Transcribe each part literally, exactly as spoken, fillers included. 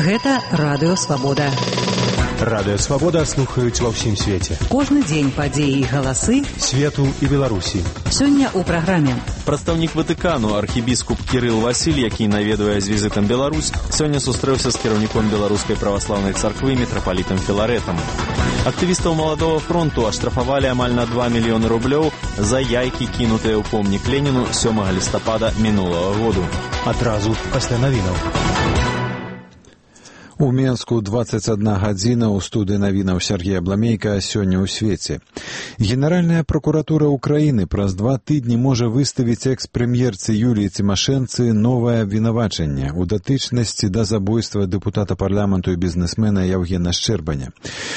Гэта Радыё Свабода. Радыё Свабода слухаюць ва ўсім свеце. Кожны дзень падзеі і галасы свету і Беларусі. Сёння ў праграме. Прадстаўнік Ватыкану, архібіскуп Кірыл Васіль, які наведвае з візітам Беларусь, сёння сустрэўся з кіраўніком Беларускай праваслаўнай царквы мітрапалітам Філарэтам. Актывістаў Маладога фронту аштрафавалі амаль на два мільёны рублёў за яйкі, кінутыя ў помнік Леніну сёмага лістапада мінулага году. Адразу пасля навінаў. У Менску дваццаць адна гадзіна, у студыі навінаў Сергей Абламейка, сёння ў свеце. Генеральная прокуратура Украіны праз два тыдні можа выставіць экс-прэм'ерцы Юліі Цімашэнцы новае абвінавачанне ў датычнасці да забойства дэпутата парламенту і бізнесмена Яўгена Шчэрбаня.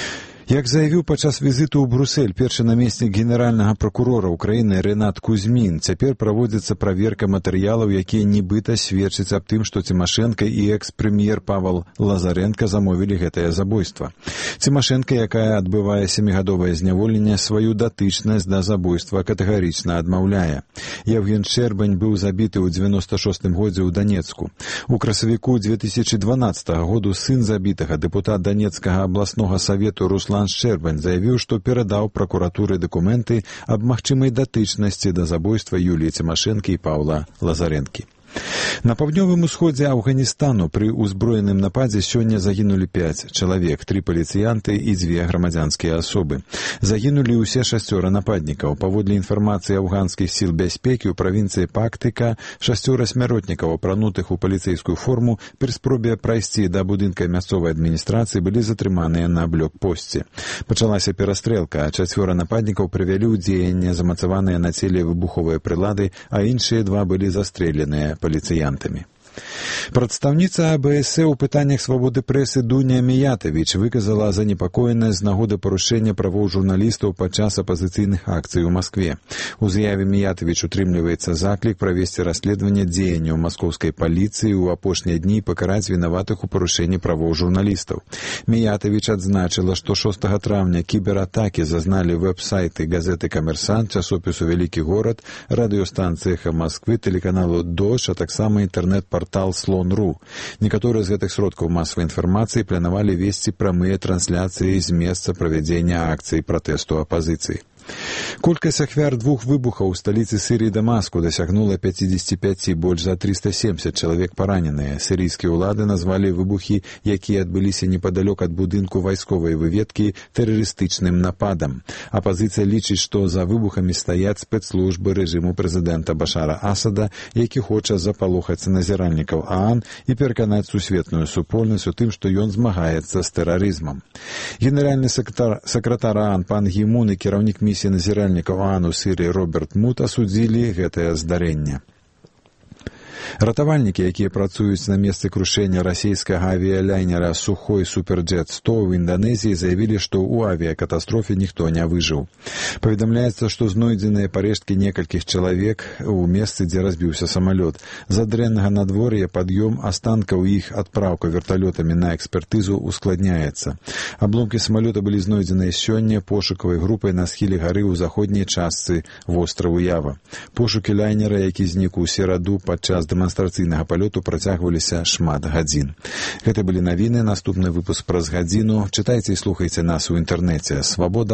Як заявіў падчас візіту ў Брюссель першы намеснік генеральнага прокурора Украіны Ренат Кузьмін, цяпер праводзіцца праверка матэрыялаў, якія нібыта сведчаць аб тым, што Цімашэнка і экс-прэм'ер Павал Лазаренка замовілі гэтае забойства. Цімашэнка, якая адбывае сямігадовае зняволенне, сваю датычнасць да забойства катэгарычна адмаўляе. Яўген Шчэрбань быў забіты ў дзевяноста шостым годзе ў Данецку. У красавіку дзве тысячы дванаццатага году сын забітага, дэпутат Данецкага абласнога савету Руслан Шчэрбань, заявіў, што перадаў пракуратуры дакументы аб магчымай датычнасці да забойства Юліі Цімашэнкі і Паўла Лазарэнкі. На паўднёвым усходзе Афганістану пры ўзброеным нападзе сёння загінулі пяць чалавек, тры паліцыянты і дзве грамадзянскія асобы. Загінулі ўсе шасцёра нападнікаў. Паводле інфармацыі афганскіх сіл бяспекі ў правінцыі Пактыка шасцёра смяротнікаў, апранутых у паліцэйскую форму, пры спробе прайсці да будынка мясцовай адміністрацыі былі затрыманыя на блокпосце. Пачалася перастрэлка, а чацвёра нападнікаў прывялі ў дзеянне замацаваныя на целе выбуховыя прылады, а іншыя два былі застрэленыя паліцыянтамі. Прадстаўніца А Бэ Эс Э ў пытаннях свабоды прэсы Дуня Міятавіч выказала занепакоенасць з нагоды парушэння правоў журналістаў падчас апазіцыйных акцый у Маскве. У заяве Міятавіч утрымліваецца заклік правесці расследаванне дзеянняў маскоўскай паліцыі ў апошнія дні і пакараць вінаватых у парушэнні правоў журналістаў. Міятавіч адзначыла, што шостага траўня кібератакі зазналі вэб-сайты газеты «Камерсант», часопісу «Вялікі горад», радыёстанцыі «Эхо Москвы», тэлеканалу «Дождь», а таксама інтэрнэт-партал Слон.ру. Некаторыя з гэтых сродкаў масавай інфармацыі планавалі весці прамыя трансляцыі з месца правядзення акцый пратэсту апазіцыі. Колькасць ахвяр двух выбухаў у сталіцы Сірыі Дамаску дасягнула пяцьдзесят пять, больш за триста семьдесят чалавек параненыя. Сірыйскія ўлады назвалі выбухі, якія адбыліся непадалёк ад будынку вайсковай выведкі, тэрарыстычным нападам. Апазіцыя лічыць, што за выбухамі стаяць спецслужбы рэжыму прэзідэнта Башара Асада, які хоча запалохаць назіральнікаў ААН і пераканаць сусветную супольнасць у тым, што ён змагаецца з тэрарызмам. Генеральны сакратар, сакратар ААН пан Гі Мун і кіраўнік місіі назіральнікаў ААН у Сірыі Роберт Мут асудзілі гэтае здарэнне. Ратавальнікі, якія працуюць на месцы крушэння расійскага авіялайнера «Сухой Суперджет сто» ў Інданезіі, заявілі, што ў авіякатастрофе ніхто не выжыў. Паведамляецца, што знойдзеныя парэшткі некалькіх чалавек у месцы, дзе разбіўся самалёт. З-за дрэннага надвор'я пад'ём астанкаў іх адпраўка верталётамі на экспертызу ускладняецца. Абломкі самалёта былі знойдзеныя сёння пошукавай групай на схіле гары ў заходняй частцы востраву Ява. Пошукі лайнера, які знік у сераду падчас дэманстрацыйнага палёту, працягваліся шмат гадзін. Гэта былі навіны, наступны выпуск праз гадзіну. Чытайце і слухайце нас у інтэрнэце. Свабода.